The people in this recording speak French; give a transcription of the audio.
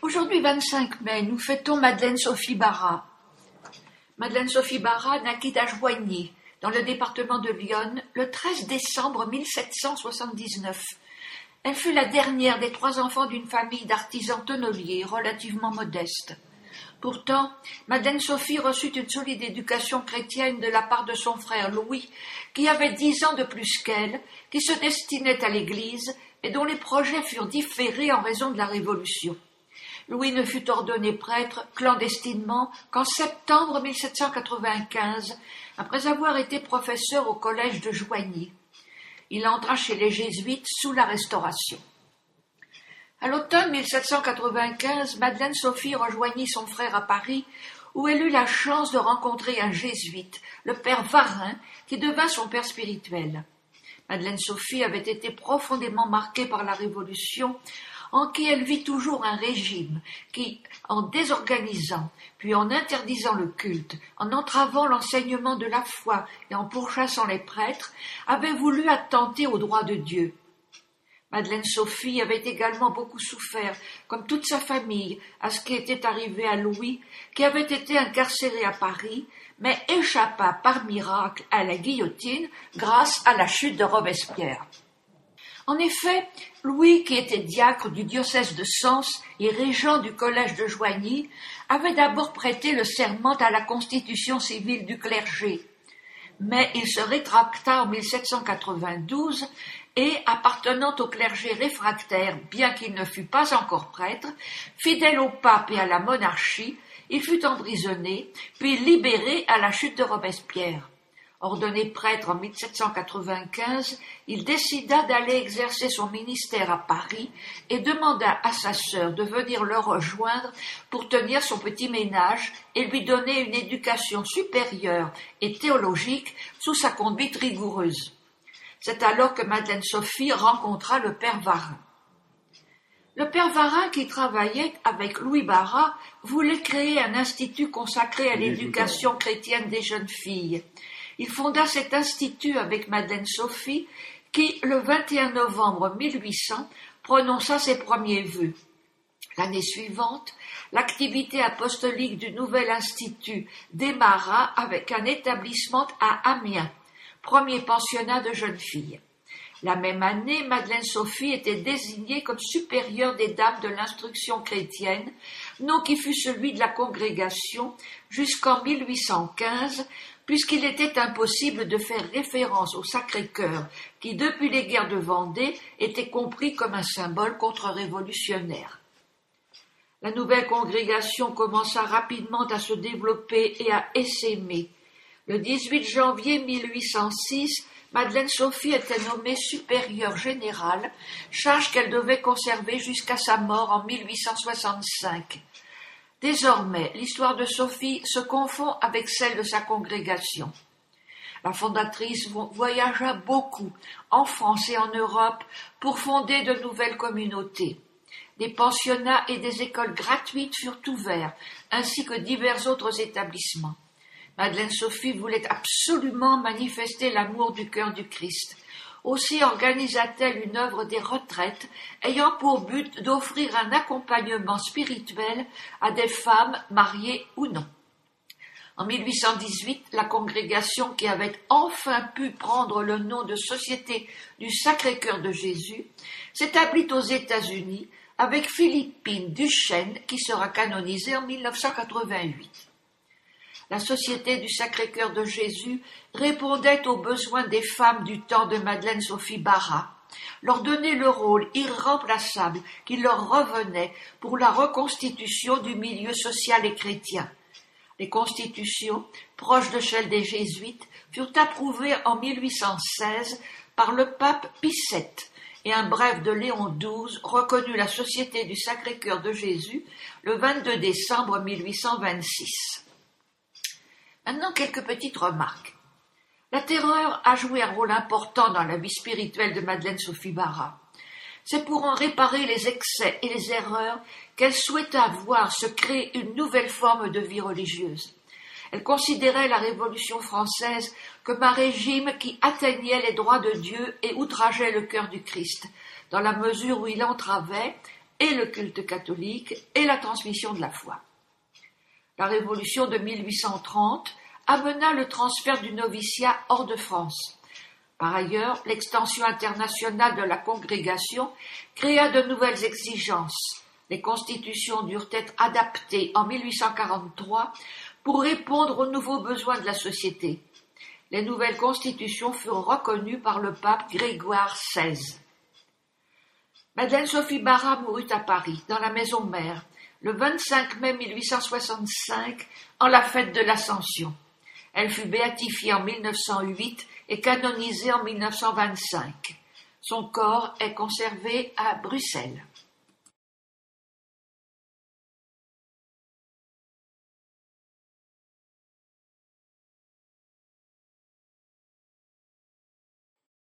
Aujourd'hui, 25 mai, nous fêtons Madeleine Sophie Barra. Madeleine Sophie Barra naquit à Joigny, dans le département de l'Yonne, le 13 décembre 1779. Elle fut la dernière des 3 enfants d'une famille d'artisans tonneliers relativement modeste. Pourtant, Madeleine Sophie reçut une solide éducation chrétienne de la part de son frère Louis, qui avait 10 ans de plus qu'elle, qui se destinait à l'Église, et dont les projets furent différés en raison de la Révolution. Louis ne fut ordonné prêtre clandestinement qu'en septembre 1795, après avoir été professeur au collège de Joigny. Il entra chez les jésuites sous la Restauration. À l'automne 1795, Madeleine Sophie rejoignit son frère à Paris, où elle eut la chance de rencontrer un jésuite, le père Varin, qui devint son père spirituel. Madeleine Sophie avait été profondément marquée par la Révolution, en qui elle vit toujours un régime qui, en désorganisant, puis en interdisant le culte, en entravant l'enseignement de la foi et en pourchassant les prêtres, avait voulu attenter aux droits de Dieu. Madeleine Sophie avait également beaucoup souffert, comme toute sa famille, à ce qui était arrivé à Louis, qui avait été incarcéré à Paris, mais échappa par miracle à la guillotine grâce à la chute de Robespierre. En effet, Louis, qui était diacre du diocèse de Sens et régent du collège de Joigny, avait d'abord prêté le serment à la constitution civile du clergé. Mais il se rétracta en 1792 et, appartenant au clergé réfractaire, bien qu'il ne fût pas encore prêtre, fidèle au pape et à la monarchie, il fut emprisonné, puis libéré à la chute de Robespierre. Ordonné prêtre en 1795, il décida d'aller exercer son ministère à Paris et demanda à sa sœur de venir le rejoindre pour tenir son petit ménage et lui donner une éducation supérieure et théologique sous sa conduite rigoureuse. C'est alors que Madeleine Sophie rencontra le père Varin. Le père Varin, qui travaillait avec Louis Barra, voulait créer un institut consacré à l'éducation chrétienne des jeunes filles. Il fonda cet institut avec Madeleine Sophie, qui, le 21 novembre 1800, prononça ses premiers vœux. L'année suivante, l'activité apostolique du nouvel institut démarra avec un établissement à Amiens, premier pensionnat de jeunes filles. La même année, Madeleine Sophie était désignée comme supérieure des dames de l'instruction chrétienne, nom qui fut celui de la congrégation jusqu'en 1815, puisqu'il était impossible de faire référence au Sacré-Cœur, qui, depuis les guerres de Vendée, était compris comme un symbole contre-révolutionnaire. La nouvelle congrégation commença rapidement à se développer et à essaimer. Le 18 janvier 1806, Madeleine Sophie était nommée supérieure générale, charge qu'elle devait conserver jusqu'à sa mort en 1865. Désormais, l'histoire de Sophie se confond avec celle de sa congrégation. La fondatrice voyagea beaucoup, en France et en Europe, pour fonder de nouvelles communautés. Des pensionnats et des écoles gratuites furent ouverts, ainsi que divers autres établissements. Madeleine Sophie voulait absolument manifester l'amour du cœur du Christ. Aussi organisa-t-elle une œuvre des retraites ayant pour but d'offrir un accompagnement spirituel à des femmes mariées ou non. En 1818, la congrégation, qui avait enfin pu prendre le nom de Société du Sacré-Cœur de Jésus, s'établit aux États-Unis avec Philippine Duchesne, qui sera canonisée en 1988. La Société du Sacré-Cœur de Jésus répondait aux besoins des femmes du temps de Madeleine Sophie Barra, leur donnait le rôle irremplaçable qui leur revenait pour la reconstitution du milieu social et chrétien. Les constitutions, proches de celles des jésuites, furent approuvées en 1816 par le pape Pie VII, et un bref de Léon XII reconnut la Société du Sacré-Cœur de Jésus le 22 décembre 1826. Maintenant, quelques petites remarques. La terreur a joué un rôle important dans la vie spirituelle de Madeleine Sophie Barra. C'est pour en réparer les excès et les erreurs qu'elle souhaita voir se créer une nouvelle forme de vie religieuse. Elle considérait la Révolution française comme un régime qui atteignait les droits de Dieu et outrageait le cœur du Christ, dans la mesure où il entravait et le culte catholique et la transmission de la foi. La Révolution de 1830 amena le transfert du noviciat hors de France. Par ailleurs, l'extension internationale de la congrégation créa de nouvelles exigences. Les constitutions durent être adaptées en 1843 pour répondre aux nouveaux besoins de la société. Les nouvelles constitutions furent reconnues par le pape Grégoire XVI. Madeleine Sophie Barra mourut à Paris, dans la maison mère, le 25 mai 1865, en la fête de l'Ascension. Elle fut béatifiée en 1908 et canonisée en 1925. Son corps est conservé à Bruxelles.